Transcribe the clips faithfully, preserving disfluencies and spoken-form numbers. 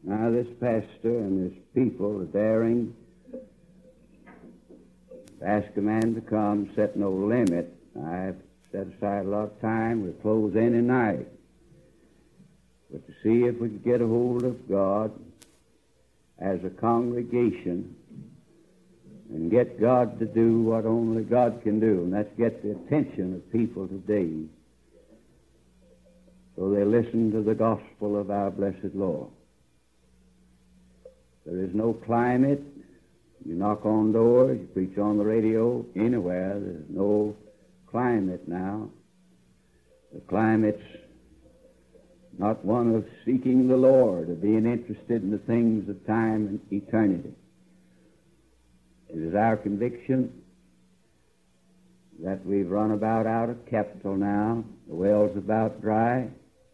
Now this pastor and his people are daring to ask a man to come, set no limit. I've set aside a lot of time. We'll close any night. But to see if we could get a hold of God as a congregation and get God to do what only God can do, and that's get the attention of people today so they listen to the gospel of our blessed Lord. There is no climate. You knock on doors, you preach on the radio, anywhere. There's no climate now. The climate's not one of seeking the Lord, of being interested in the things of time and eternity. It is our conviction that we've run about out of capital now. The well's about dry.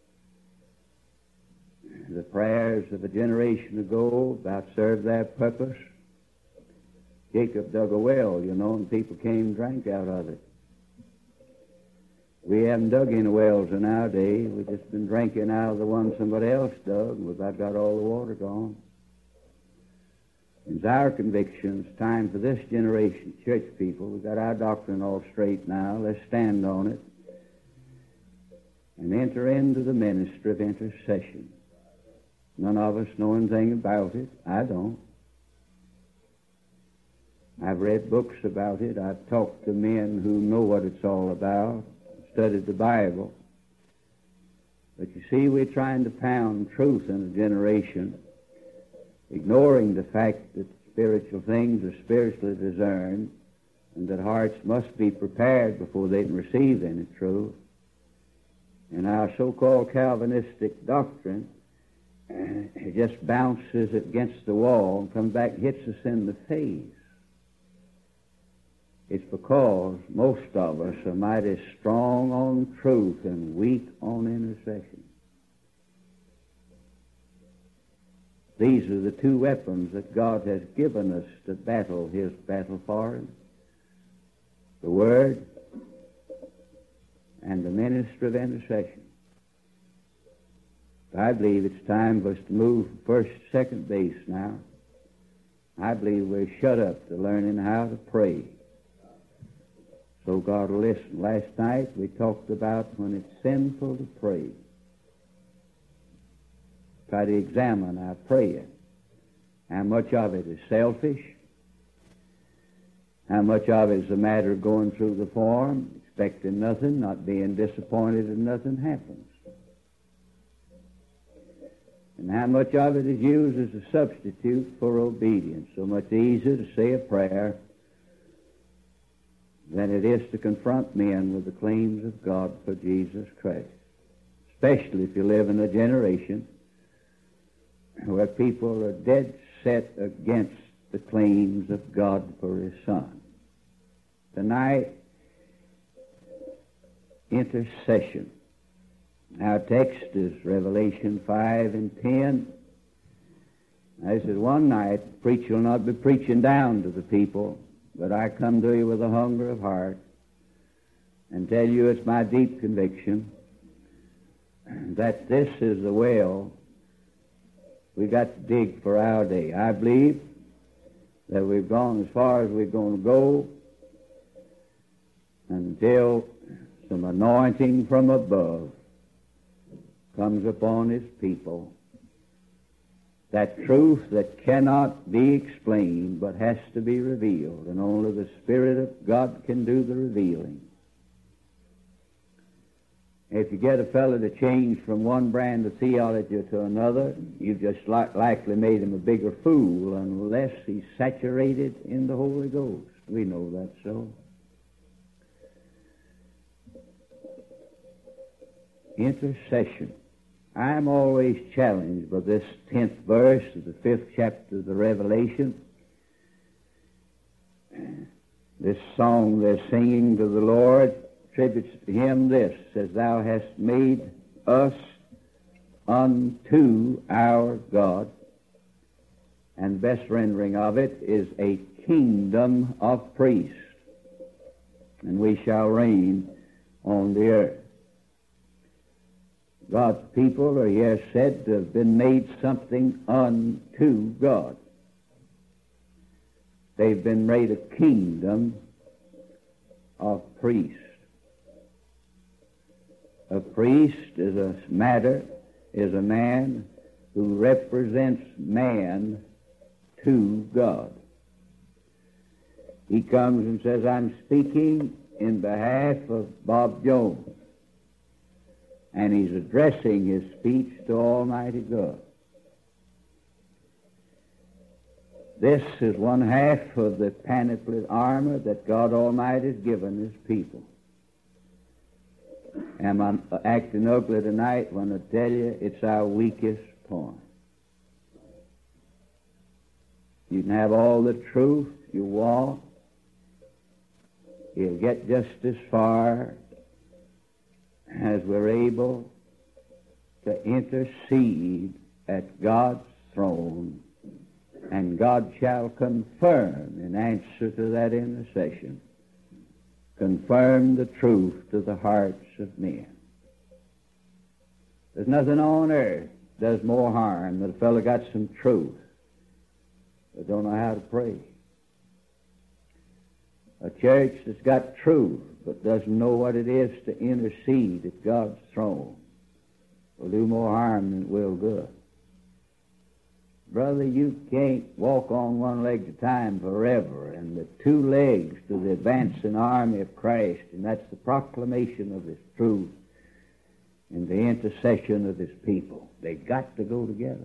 The prayers of a generation ago about served their purpose. Jacob dug a well, you know, and people came and drank out of it. We haven't dug any wells in our day. We've just been drinking out of the one somebody else dug, and we've about got all the water gone. It's our conviction. It's time for this generation, church people. We've got our doctrine all straight now. Let's stand on it and enter into the ministry of intercession. None of us know anything about it. I don't. I've read books about it. I've talked to men who know what it's all about, studied the Bible. But you see, we're trying to pound truth in a generation, ignoring the fact that spiritual things are spiritually discerned and that hearts must be prepared before they can receive any truth. And our so-called Calvinistic doctrine it just bounces against the wall and comes back and hits us in the face. It's because most of us are mighty strong on truth and weak on intercession. These are the two weapons that God has given us to battle His battle for Him. The Word and the ministry of intercession. I believe it's time for us to move from first to second base now. I believe we're shut up to learning how to pray. So God will listen. Last night we talked about when it's sinful to pray. Try to examine our prayer. How much of it is selfish? How much of it is a matter of going through the form, expecting nothing, not being disappointed if nothing happens? And how much of it is used as a substitute for obedience? So much easier to say a prayer than it is to confront men with the claims of God for Jesus Christ. Especially if you live in a generation where people are dead set against the claims of God for His Son. Tonight, intercession. Our text is Revelation five and ten. I said, one night, the preacher will not be preaching down to the people, but I come to you with a hunger of heart and tell you it's my deep conviction that this is the well we've got to dig for our day. I believe that we've gone as far as we're going to go until some anointing from above comes upon His people. That truth that cannot be explained but has to be revealed, and only the Spirit of God can do the revealing. If you get a fellow to change from one brand of theology to another, you've just li- likely made him a bigger fool unless he's saturated in the Holy Ghost. We know that's so. Intercession. I'm always challenged by this tenth verse of the fifth chapter of the Revelation. This song they're singing to the Lord attributes to Him this, says, Thou hast made us unto our God. And the best rendering of it is a kingdom of priests, and we shall reign on the earth. God's people are here said to have been made something unto God. They've been made a kingdom of priests. A priest is a matter, is a man who represents man to God. He comes and says, I'm speaking in behalf of Bob Jones. And he's addressing his speech to Almighty God. This is one half of the panoplied armor that God Almighty has given His people. Am I acting ugly tonight when I tell you it's our weakest point? You can have all the truth you want. You'll get just as far as we're able to intercede at God's throne, and God shall confirm in answer to that intercession, confirm the truth to the hearts of men. There's nothing on earth does more harm than a fellow got some truth but don't know how to pray. A church that's got truth but doesn't know what it is to intercede at God's throne will do more harm than it will good. Brother, you can't walk on one leg at a time forever, and the two legs to the advancing army of Christ, and that's the proclamation of His truth and the intercession of His people. They've got to go together.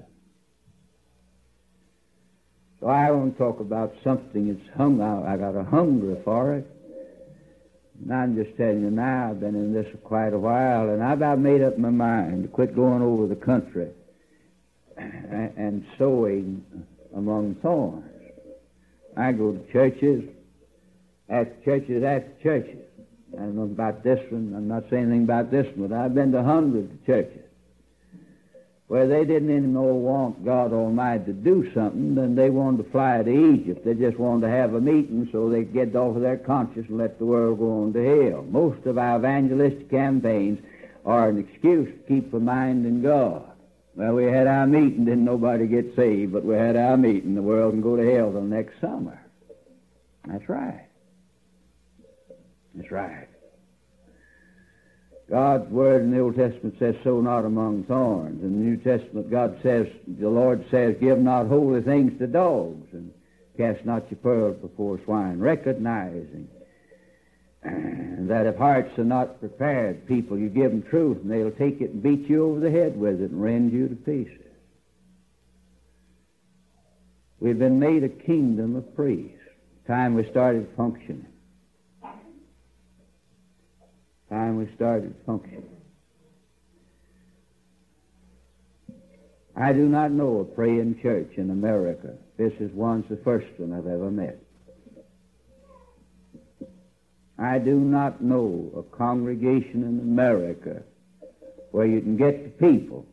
So I want to talk about something that's hung out. I got a hunger for it. And I'm just telling you now, I've been in this for quite a while, and I've about made up my mind to quit going over the country and sowing among thorns. I go to churches, after churches after churches. I don't know about this one. I'm not saying anything about this one, but I've been to hundreds of churches where they didn't anymore want God Almighty to do something, then they wanted to fly to Egypt. They just wanted to have a meeting so they could get off of their conscience and let the world go on to hell. Most of our evangelistic campaigns are an excuse to keep the mind in God. Well, we had our meeting, didn't nobody get saved, but we had our meeting. The world can go to hell till next summer. That's right. That's right. God's word in the Old Testament says, sow not among thorns. In the New Testament, God says, the Lord says, give not holy things to dogs, and cast not your pearls before swine, recognizing that if hearts are not prepared, people, you give them truth, and they'll take it and beat you over the head with it and rend you to pieces. We've been made a kingdom of priests. Time we started functioning. Time we started functioning. I do not know a praying church in America. This is one's the first one I've ever met. I do not know a congregation in America where you can get the people,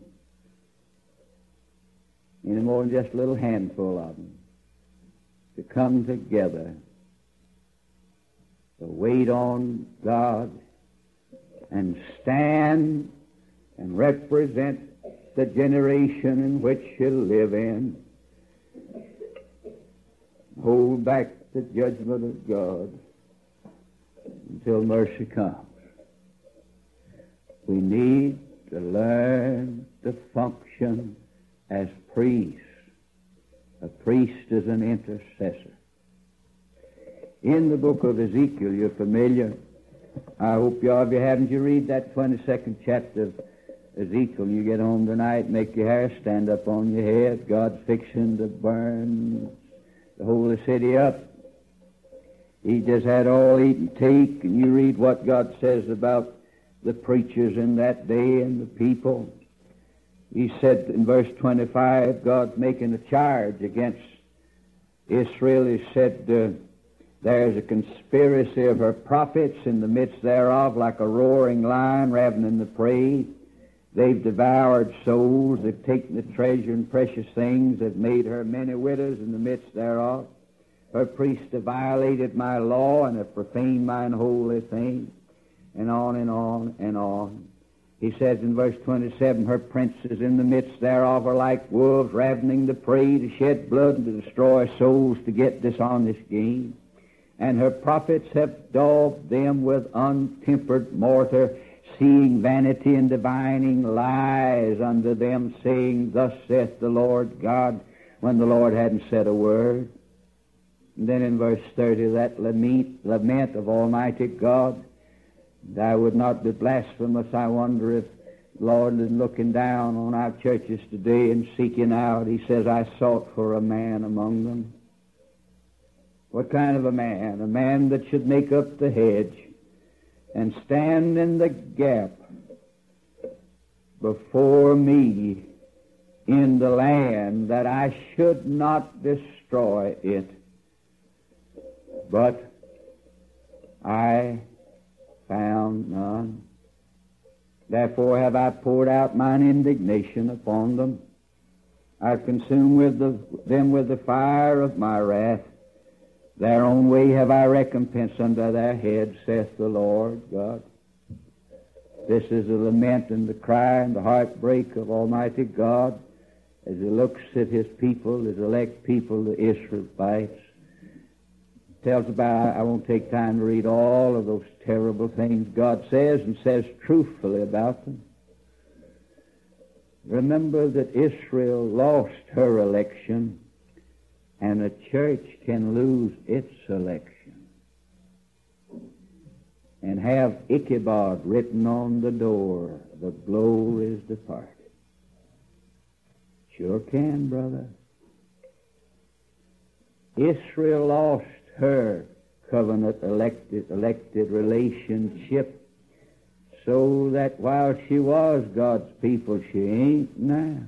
any more than just a little handful of them, to come together, to wait on God and stand and represent the generation in which He'll live in, hold back the judgment of God until mercy comes. We need to learn to function as priests. A priest is an intercessor. In the book of Ezekiel, you're familiar. I hope you are. If you haven't, you read that twenty-second chapter of Ezekiel. You get home tonight, make your hair stand up on your head. God's fixing to burn the whole city up. He just had all eat and take, and you read what God says about the preachers in that day and the people. He said in verse twenty-five, God's making a charge against Israel. He said, uh, there's a conspiracy of her prophets in the midst thereof, like a roaring lion ravening the prey. They've devoured souls. They've taken the treasure and precious things. They've made her many widows in the midst thereof. Her priests have violated my law and have profaned mine holy thing. And on and on and on. He says in verse twenty-seven, her princes in the midst thereof are like wolves, ravening the prey, to shed blood and to destroy souls, to get dishonest gain. And her prophets have daubed them with untempered mortar, seeing vanity and divining lies unto them, saying, thus saith the Lord God, when the Lord hadn't said a word. And then in verse thirty, that lament, lament of Almighty God, I would not be blasphemous. I wonder if the Lord is looking down on our churches today and seeking out. He says, I sought for a man among them. What kind of a man? A man that should make up the hedge and stand in the gap before me in the land, that I should not destroy it. But I found none. Therefore have I poured out mine indignation upon them. I've consumed with the, them with the fire of my wrath. Their own way have I recompensed unto their heads, saith the Lord God. This is the lament and the cry and the heartbreak of Almighty God as He looks at His people, His elect people, the Israelites. Tells about, I won't take time to read all of those terrible things God says, and says truthfully about them. Remember that Israel lost her election, and a church can lose its election and have Ichabod written on the door, the glory is departed. Sure can, brother. Israel lost her covenant elected, elected relationship, so that while she was God's people, she ain't now.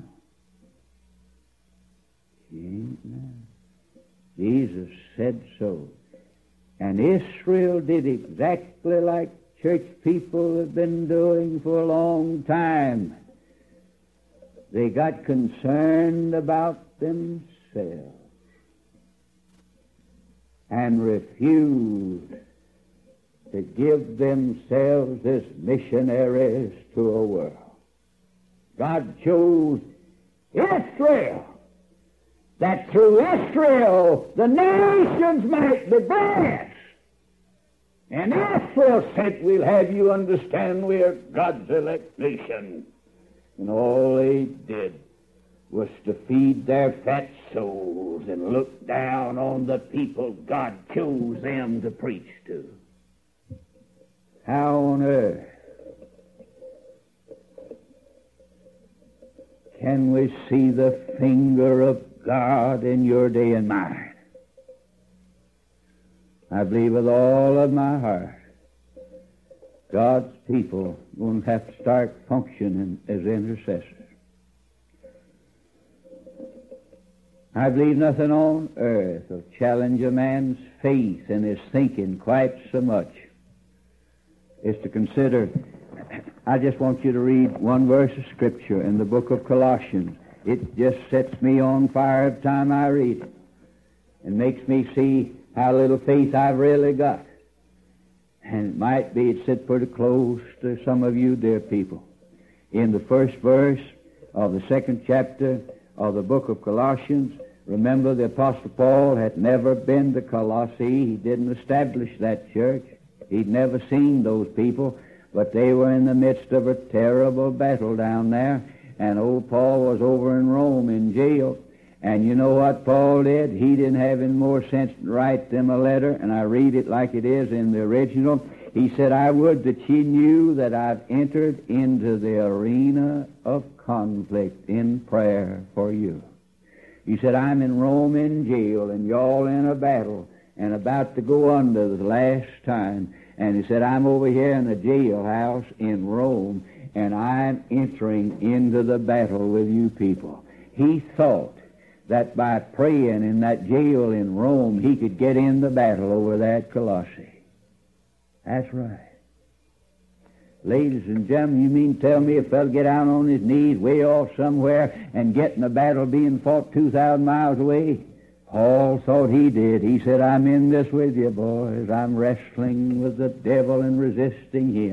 She ain't now. Jesus said so. And Israel did exactly like church people have been doing for a long time. They got concerned about themselves and refused to give themselves as missionaries to a world. God chose Israel, that through Israel the nations might be blessed. And Israel said, we'll have you understand we are God's elect nation. And all they did was to feed their fat souls and look down on the people God chose them to preach to. How on earth can we see the finger of God in your day and mine? I believe with all of my heart God's people will have to start functioning as intercessors. I believe nothing on earth will challenge a man's faith and his thinking quite so much as to consider. I just want you to read one verse of Scripture in the book of Colossians. It just sets me on fire every time I read it and makes me see how little faith I've really got. And it might be it sit pretty close to some of you, dear people. In the first verse of the second chapter of the book of Colossians, remember the Apostle Paul had never been to Colossae. He didn't establish that church. He'd never seen those people, but they were in the midst of a terrible battle down there, and old Paul was over in Rome in jail. And you know what Paul did? He didn't have any more sense to write them a letter, and I read it like it is in the original. He said, I would that ye knew that I've entered into the arena of conflict in prayer for you. He said, I'm in Rome in jail, and y'all in a battle, and about to go under the last time. And he said, I'm over here in the jailhouse in Rome, and I'm entering into the battle with you people. He thought that by praying in that jail in Rome, he could get in the battle over there at Colossae. That's right. Ladies and gentlemen, you mean tell me a fellow get out on his knees way off somewhere and get in a battle being fought two thousand miles away? Paul thought he did. He said, I'm in this with you, boys. I'm wrestling with the devil and resisting him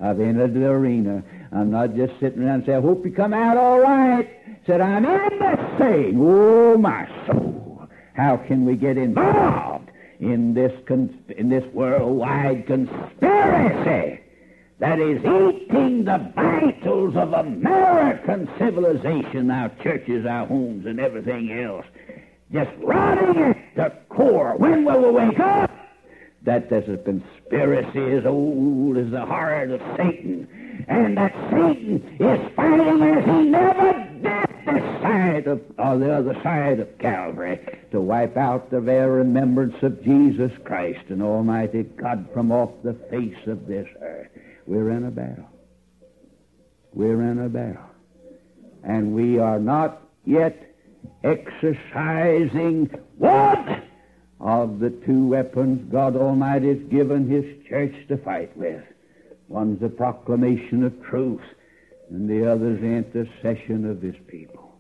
I've entered the arena. I'm not just sitting around and saying, I hope you come out all right. Said, I'm in this thing. Oh, my soul. How can we get involved in this cons- in this worldwide conspiracy that is eating the vitals of American civilization, our churches, our homes, and everything else? Just rotting at the core. When will we wake up? That there's a conspiracy as old as the heart of Satan, and that Satan is fighting as he never did this side of, or the other side of Calvary, to wipe out the very remembrance of Jesus Christ and Almighty God from off the face of this earth. We're in a battle. We're in a battle. And we are not yet exercising one of the two weapons God Almighty has given His church to fight with. One's the proclamation of truth, and the other's the intercession of His people.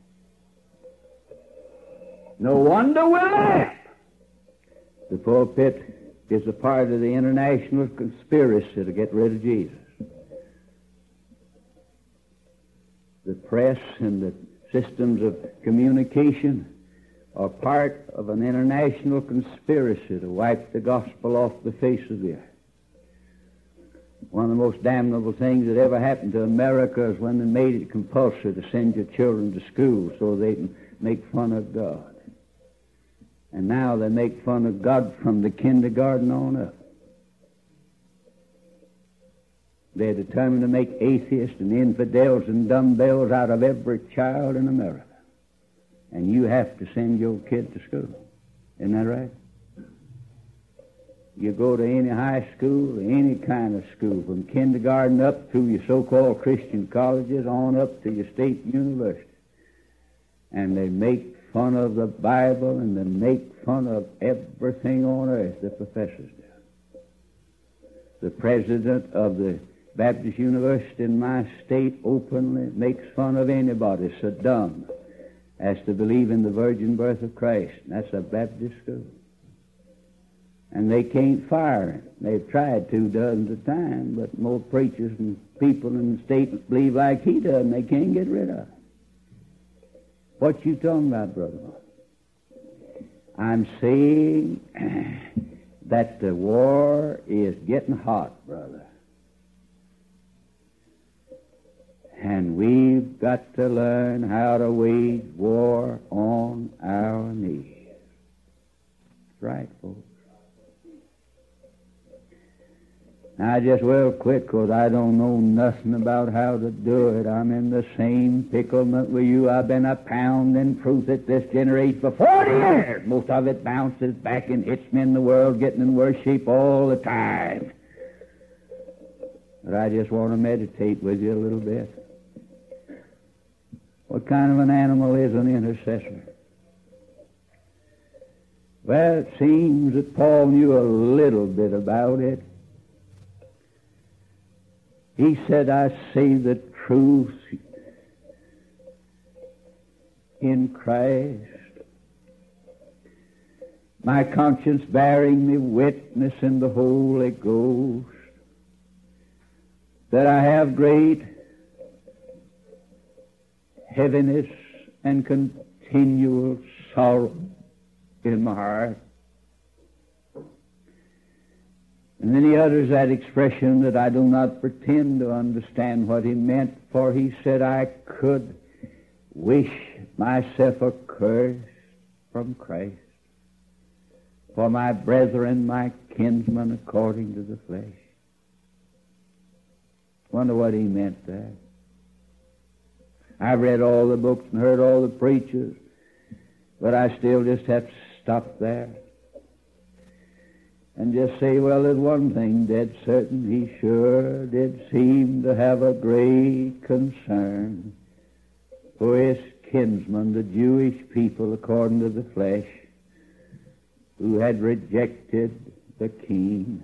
No wonder we're left. The pulpit is a part of the international conspiracy to get rid of Jesus. The press and the systems of communication are part of an international conspiracy to wipe the gospel off the face of the earth. One of the most damnable things that ever happened to America is when they made it compulsory to send your children to school so they can make fun of God. And now they make fun of God from the kindergarten on up. They're determined to make atheists and infidels and dumbbells out of every child in America. And you have to send your kid to school. Isn't that right? You go to any high school, any kind of school, from kindergarten up through your so-called Christian colleges on up to your state university. And they make fun of the Bible and they make fun of everything on earth, the professors do. The president of the Baptist University in my state openly makes fun of anybody so dumb as to believe in the virgin birth of Christ. That's a Baptist school. And they can't fire him. They've tried to dozens of times, but more preachers and people in the state believe like he does, and they can't get rid of him. What you talking about, brother? I'm saying that the war is getting hot, brother. And we've got to learn how to wage war on our knees. That's right, folks. Now, just real quick, because I don't know nothing about how to do it. I'm in the same picklement with you. I've been a pounding truth at this generation for forty years. Most of it bounces back and hits me in the world, getting in worse shape all the time. But I just want to meditate with you a little bit. What kind of an animal is an intercessor? Well, it seems that Paul knew a little bit about it. He said, I say the truth in Christ, my conscience bearing me witness in the Holy Ghost, that I have great heaviness and continual sorrow in my heart. And then he utters that expression that I do not pretend to understand what he meant, for he said, I could wish myself accursed from Christ for my brethren, my kinsmen, according to the flesh. Wonder what he meant there. I've read all the books and heard all the preachers, but I still just have to stop there and just say, well, there's one thing dead certain. He sure did seem to have a great concern for his kinsmen, the Jewish people, according to the flesh, who had rejected the king.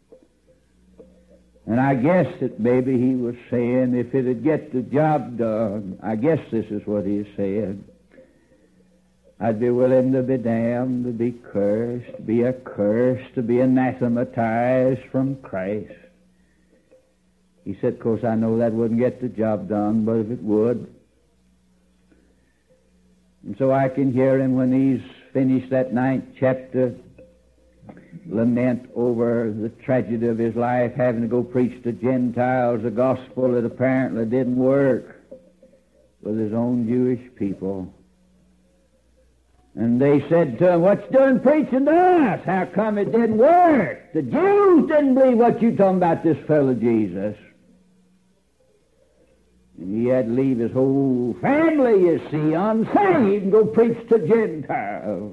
And I guess that maybe he was saying, if it'd get the job done, I guess this is what he's saying, I'd be willing to be damned, to be cursed, to be accursed, to be anathematized from Christ, He said, of course, I know that wouldn't get the job done, but if it would. And so I can hear him when he's finished that ninth chapter lament over the tragedy of his life, having to go preach to Gentiles a gospel that apparently didn't work with his own Jewish people. And they said to him, "What you doing preaching to us? How come it didn't work? The Jews didn't believe what you talking about this fellow Jesus." And he had to leave his whole family, you see, unsaved and go preach to Gentiles.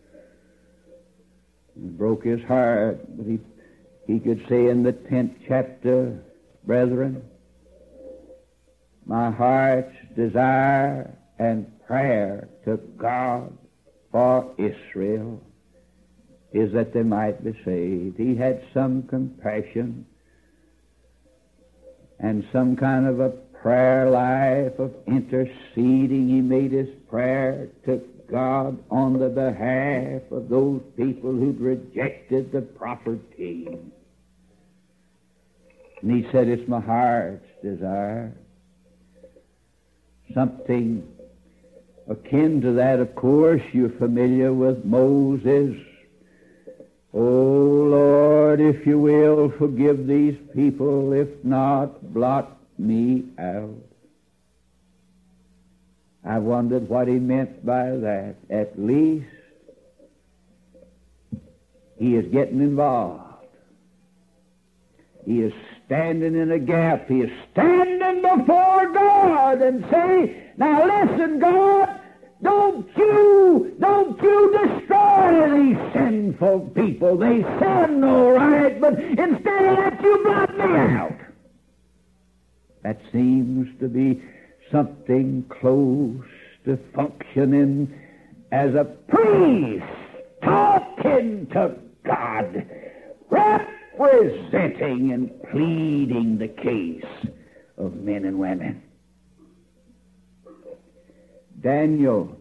It broke his heart, but he, he could say in the tenth chapter, "Brethren, my heart's desire and prayer to God for Israel is that they might be saved." He had some compassion and some kind of a prayer life of interceding. He made his prayer to God on the behalf of those people who'd rejected the proper team. And he said, "It's my heart's desire." Something akin to that, of course, you're familiar with Moses. "Oh, Lord, if you will, forgive these people. If not, blot me out." I wondered what he meant by that. At least he is getting involved. He is standing in a gap. He is standing before God and saying, "Now listen, God, don't you, don't you destroy these sinful people. They sin all right, but instead of that, you blot me out." That seems to be something close to functioning as a priest talking to God, representing and pleading the case of men and women. Daniel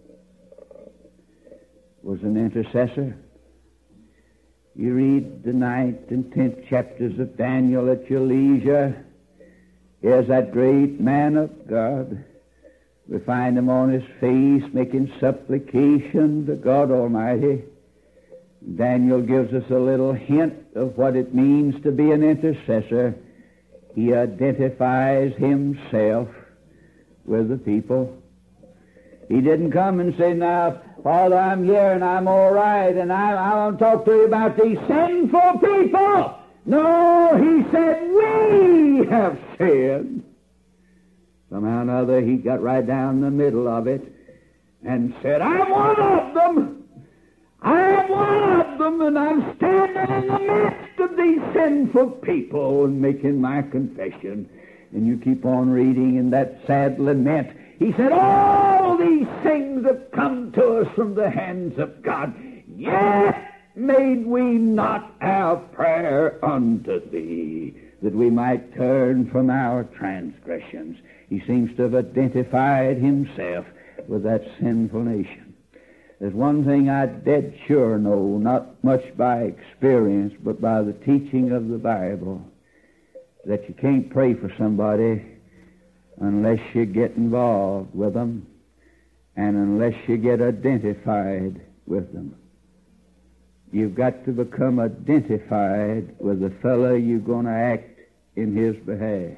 was an intercessor. You read the ninth and tenth chapters of Daniel at your leisure. Here's that great man of God. We find him on his face making supplication to God Almighty. Daniel gives us a little hint of what it means to be an intercessor. He identifies himself with the people. He didn't come and say, "Now, Father, I'm here and I'm all right, and I, I want to talk to you about these sinful people." No, he said, "We have sinned." Somehow or another, he got right down the middle of it and said, "I'm one of them. I'm one of them, and I'm standing in the midst of these sinful people and making my confession." And you keep on reading in that sad lament. He said, "All these things have come to us from the hands of God, yet made we not our prayer unto thee, that we might turn from our transgressions." He seems to have identified himself with that sinful nation. There's one thing I dead sure know, not much by experience, but by the teaching of the Bible, that you can't pray for somebody unless you get involved with them and unless you get identified with them. You've got to become identified with the fellow you're going to act in his behalf.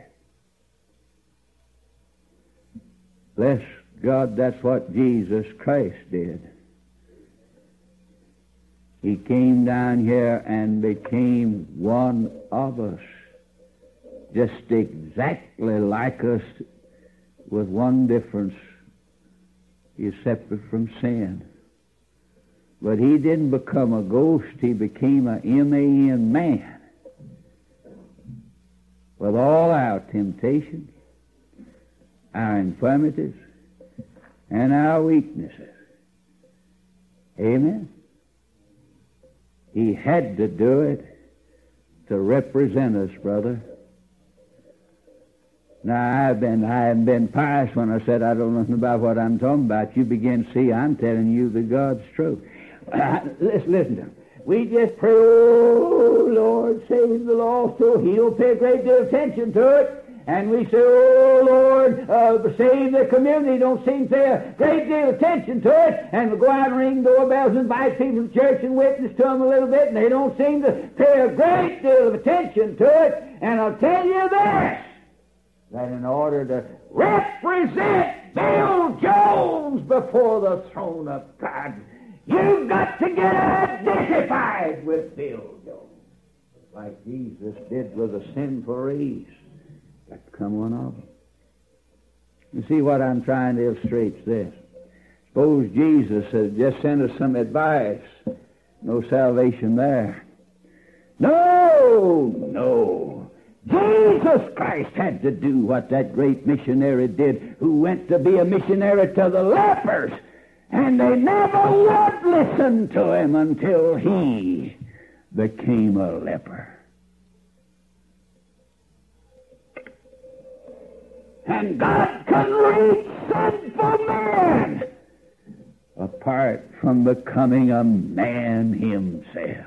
Bless God, that's what Jesus Christ did. He came down here and became one of us, just exactly like us, with one difference. He's separate from sin. But he didn't become a ghost. He became a M A N man with all our temptations, our infirmities, and our weaknesses. Amen? He had to do it to represent us, brother. Now, I've been, I haven't been pious when I said I don't know nothing about what I'm talking about. You begin to see I'm telling you the God's truth. Uh, listen, listen to him. We just pray, oh, Lord, save the lost soul. He don't pay a great deal of attention to it. And we say, oh, Lord, uh, save the community. Don't seem to pay a great deal of attention to it. And we go out and ring doorbells and invite people to church and witness to them a little bit, and they don't seem to pay a great deal of attention to it. And I'll tell you this, that in order to represent Bill Jones before the throne of God, you've got to get identified with Bill Jones, like Jesus did with the sinful race. Got to become one of them. You see what I'm trying to illustrate is this. Suppose Jesus had just sent us some advice. No salvation there. No, no. Jesus Christ had to do what that great missionary did, who went to be a missionary to the lepers, and they never would listen to him until he became a leper. And God can reach sinful man apart from becoming a man himself.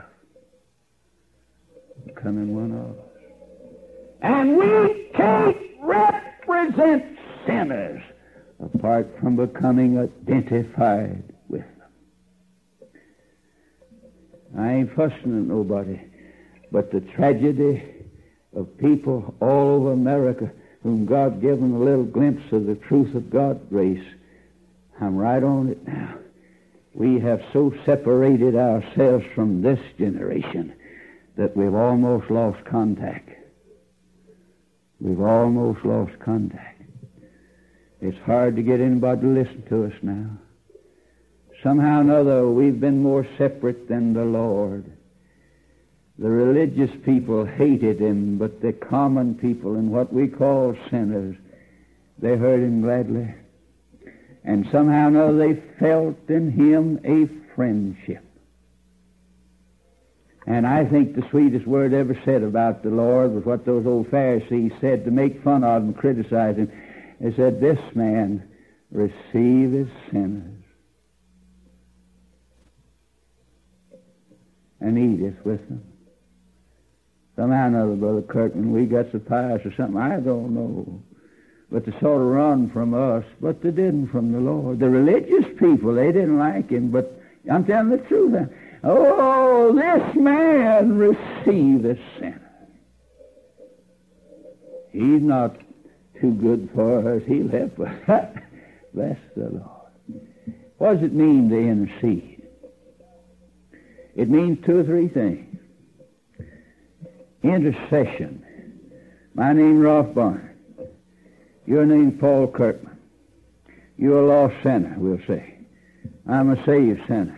Becoming one of us. And we can't represent sinners apart from becoming identified with them. I ain't fussing at nobody, but the tragedy of people all over America whom God given a little glimpse of the truth of God's grace, I'm right on it now. We have so separated ourselves from this generation that we've almost lost contact. We've almost lost contact. It's hard to get anybody to listen to us now. Somehow or another, we've been more separate than the Lord. The religious people hated him, but the common people and what we call sinners, they heard him gladly. And somehow or another they felt in him a friendship. And I think the sweetest word ever said about the Lord was what those old Pharisees said to make fun of him, criticize him. They said, this man receiveth sinners and eateth with them. Somehow or another, Brother Kirkman, we got so pious or something, I don't know. But they sort of run from us, but they didn't from the Lord. The religious people, they didn't like him, but I'm telling the truth. Oh, this man receiveth sinners. He's not too good for us. He left us. Bless the Lord. What does it mean to intercede? It means two or three things. Intercession. My name Ralph Barnard. Your name's Paul Kirkman. You're a lost sinner, we'll say. I'm a saved sinner.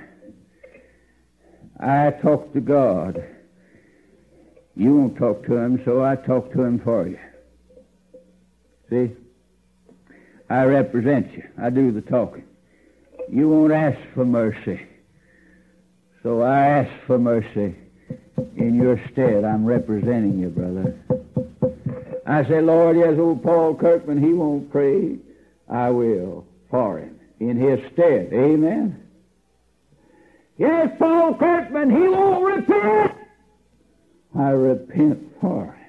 I talk to God. You won't talk to him, so I talk to him for you. See? I represent you. I do the talking. You won't ask for mercy, so I ask for mercy in your stead. I'm representing you, brother. I say, Lord, yes, old Paul Kirkman, he won't pray. I will for him in his stead. Amen? Yes, Paul Kirkman, he won't repent. I repent for him.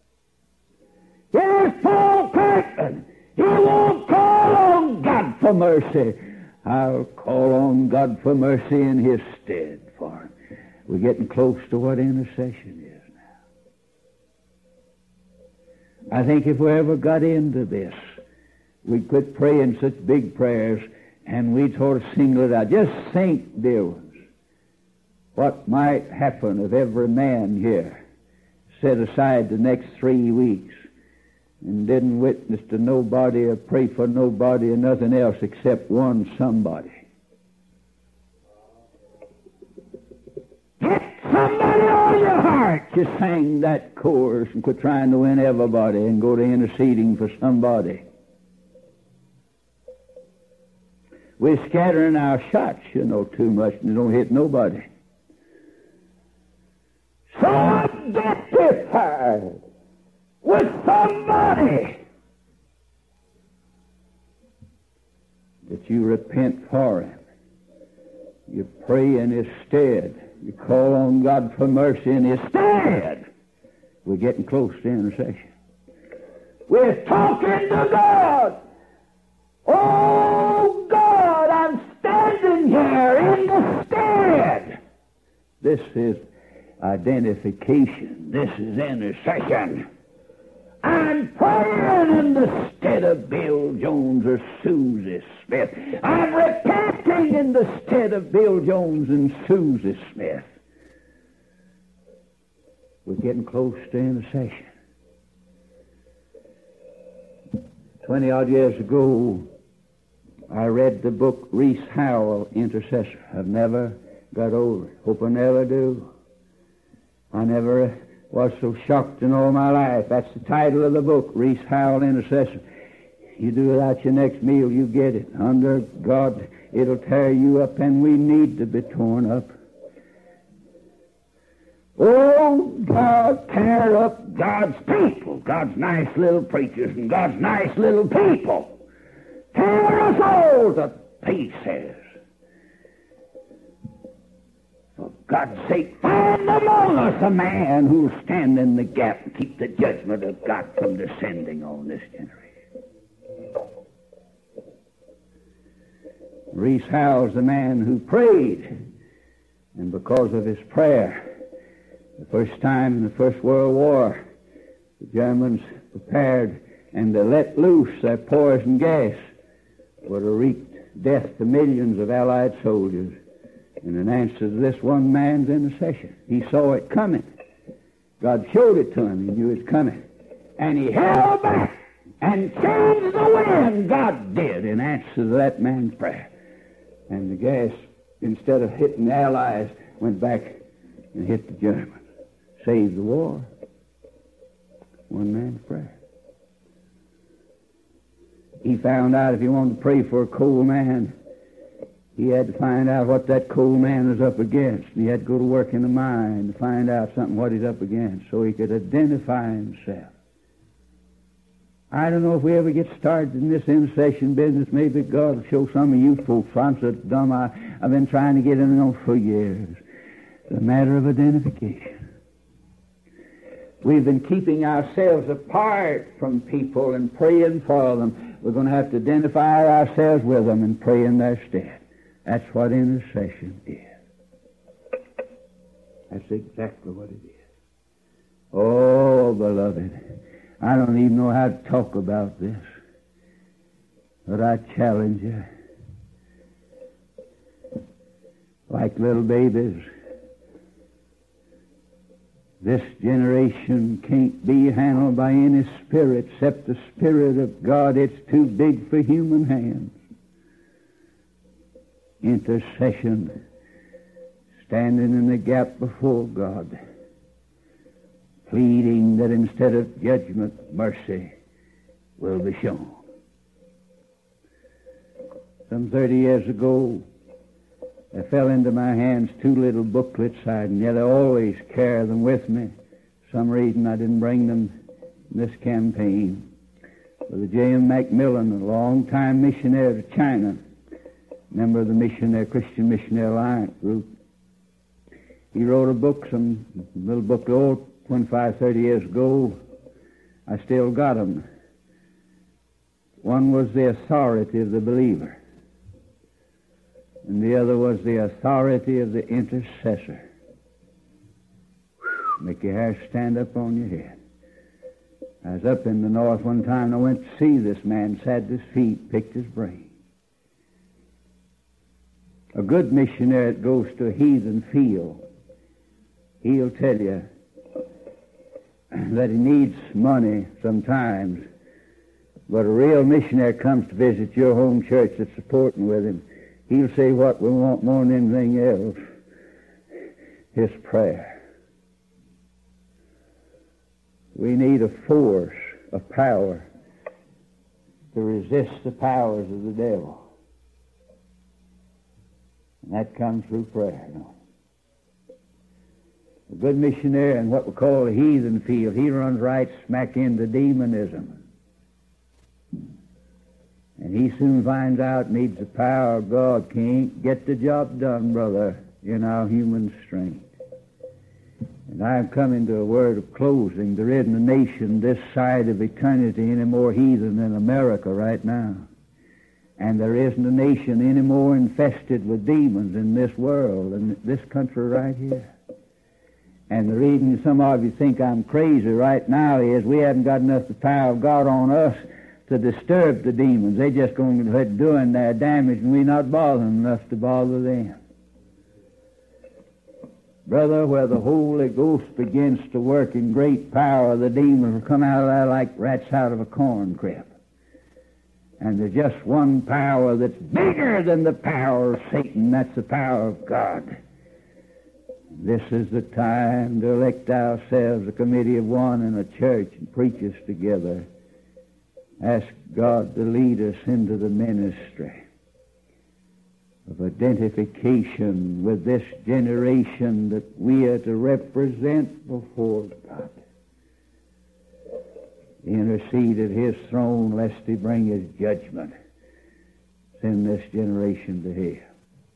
Yes, Paul Kirkman, he won't call on God for mercy. I'll call on God for mercy in his stead for him. We're getting close to what intercession is now. I think if we ever got into this, we'd quit praying such big prayers and we'd sort of single it out. Just think, dear ones, what might happen if every man here set aside the next three weeks and didn't witness to nobody or pray for nobody or nothing else except one somebody. Get somebody on your heart. You sang that chorus and quit trying to win everybody and go to interceding for somebody. We're scattering our shots, you know, too much and they don't hit nobody. So identify with somebody that you repent for him. You pray in his stead. You call on God for mercy, and instead, we're getting close to intercession. We're talking to God. Oh, God, I'm standing here in the stead. This is identification. This is intercession. I'm praying in the stead of Bill Jones or Susie Smith. I'm repenting in the stead of Bill Jones and Susie Smith. We're getting close to intercession. Twenty-odd years ago, I read the book Rees Howell, Intercessor. I've never got over it. Hope I never do. I never was so shocked in all my life. That's the title of the book, Rees Howell, Intercessor. You do it at your next meal, you get it. Under God, it'll tear you up, and we need to be torn up. Oh, God, tear up God's people, God's nice little preachers and God's nice little people. Tear us all to pieces. For God's sake, find among us a man who'll stand in the gap and keep the judgment of God from descending on this generation. Rees Howell's the man who prayed, and because of his prayer, the first time in the First World War, the Germans prepared and they let loose their poison gas would have wreaked death to millions of Allied soldiers. And in answer to this one man's intercession, he saw it coming. God showed it to him. He knew it was coming. And he held back and changed the wind. God did in answer to that man's prayer. And the gas, instead of hitting the Allies, went back and hit the Germans. Saved the war. One man's prayer. He found out if he wanted to pray for a cold man, he had to find out what that cold man was up against. And he had to go to work in the mine to find out something what he's up against so he could identify himself. I don't know if we ever get started in this intercession business. Maybe God will show some of you folks. I'm so dumb. I, I've been trying to get in on for years. It's a matter of identification. We've been keeping ourselves apart from people and praying for them. We're going to have to identify ourselves with them and pray in their stead. That's what intercession is. That's exactly what it is. Oh, beloved, I don't even know how to talk about this, but I challenge you. Like little babies, this generation can't be handled by any spirit except the Spirit of God. It's too big for human hands. Intercession, standing in the gap before God, pleading that instead of judgment, mercy will be shown. Some thirty years ago, they fell into my hands two little booklets, and yet I always carry them with me. For some reason I didn't bring them in this campaign. Brother J M Macmillan, a long-time missionary to China, member of the missionary Christian Missionary Alliance group. He wrote a book, some little book, old twenty-five, thirty years ago. I still got them. One was The Authority of the Believer, and the other was The Authority of the Intercessor. Make your hair stand up on your head. I was up in the north one time, and I went to see this man, sat at his feet, picked his brain. A good missionary that goes to a heathen field, he'll tell you that he needs money sometimes, but a real missionary comes to visit your home church that's supporting with him. He'll say what we want more than anything else, his prayer. We need a force, a power to resist the powers of the devil. And that comes through prayer. No. A good missionary in what we call a heathen field, he runs right smack into demonism. And he soon finds out needs the power of God. Can't get the job done, brother. in our human strength. And I'm coming to a word of closing. There isn't a nation this side of eternity any more heathen than America right now. And there isn't a nation any more infested with demons in this world than this country right here. And the reason some of you think I'm crazy right now is we haven't got enough the power of God on us to disturb the demons. They're just going to quit doing their damage, and we're not bothering enough to bother them. Brother, where the Holy Ghost begins to work in great power, the demons will come out of there like rats out of a corn crib. And there's just one power that's bigger than the power of Satan. That's the power of God. This is the time to elect ourselves a committee of one in a church and preach us together. Ask God to lead us into the ministry of identification with this generation that we are to represent before God. Intercede at His throne lest He bring His judgment. Send this generation to hell.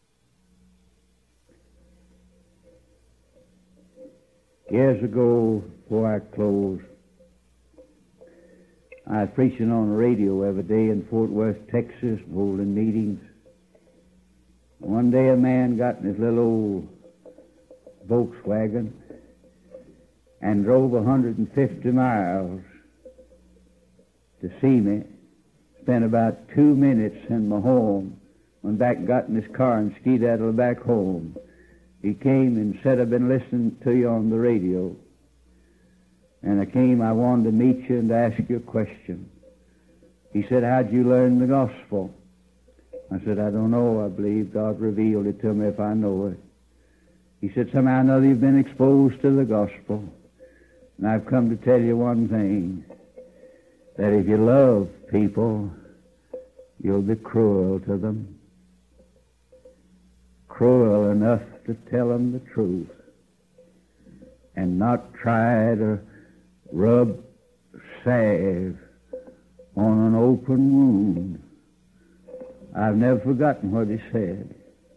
Years ago, before I close, I was preaching on the radio every day in Fort Worth, Texas, holding meetings. One day a man got in his little old Volkswagen and drove one hundred fifty miles to see me. Spent about two minutes in my home. Went back and got in his car and skedaddled back home. He came and said, I've been listening to you on the radio. And I came, I wanted to meet you and to ask you a question. He said, how'd you learn the gospel? I said, I don't know. I believe God revealed it to me if I know it. He said, somehow or another you've been exposed to the gospel. And I've come to tell you one thing, that if you love people, you'll be cruel to them. Cruel enough to tell them the truth and not try to rub salve on an open wound. I've never forgotten what he said.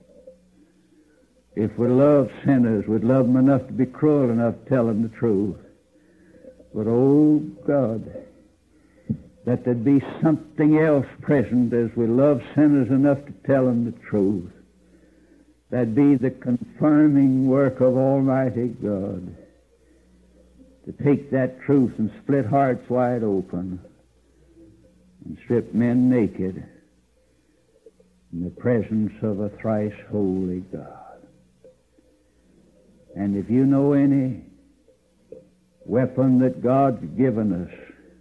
If we love sinners, we'd love them enough to be cruel enough to tell them the truth. But, oh, God, that there'd be something else present as we love sinners enough to tell them the truth. That'd be the confirming work of Almighty God to take that truth and split hearts wide open and strip men naked in the presence of a thrice holy God. And if you know any weapon that God's given us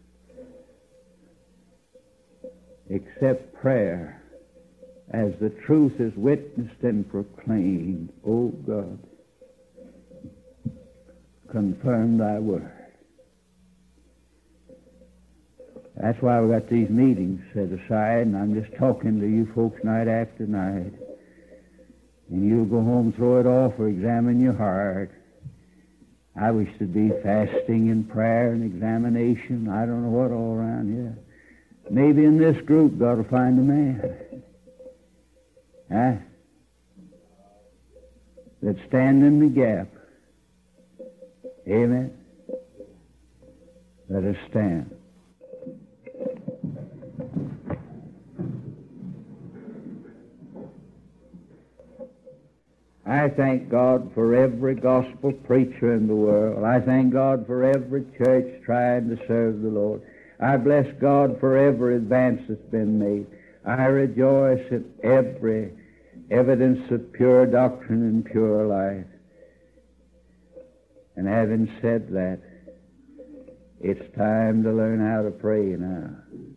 except prayer, as the truth is witnessed and proclaimed, O God, confirm thy word. That's why we got these meetings set aside, and I'm just talking to you folks night after night. And you'll go home, throw it off, or examine your heart. I wish to be fasting and prayer and examination. I don't know what all around here. Maybe in this group God will find a man. Huh? That stand in the gap. Amen. Let us stand. I thank God for every gospel preacher in the world. I thank God for every church trying to serve the Lord. I bless God for every advance that's been made. I rejoice at every evidence of pure doctrine and pure life. And having said that, it's time to learn how to pray now.